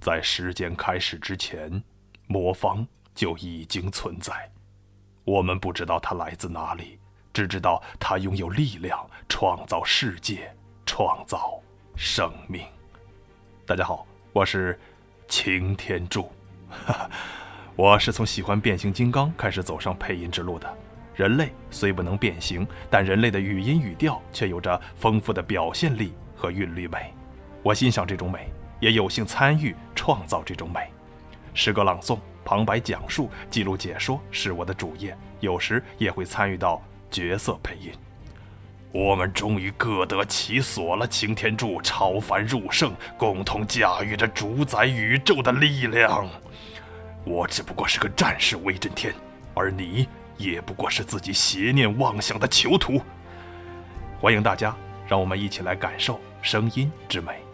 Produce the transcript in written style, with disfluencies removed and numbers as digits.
在时间开始之前，魔方就已经存在。我们不知道它来自哪里，只知道它拥有力量，创造世界，创造生命。大家好，我是擎天柱。我是从喜欢变形金刚开始走上配音之路的。人类虽不能变形，但人类的语音语调却有着丰富的表现力和韵律美。我欣赏这种美，也有幸参与创造这种美。诗歌朗诵、旁白讲述、记录解说是我的主业，有时也会参与到角色配音。我们终于各得其所了，擎天柱超凡入圣，共同驾驭着主宰宇宙的力量。我只不过是个战士威震天，而你也不过是自己邪念妄想的囚徒。欢迎大家，让我们一起来感受声音之美。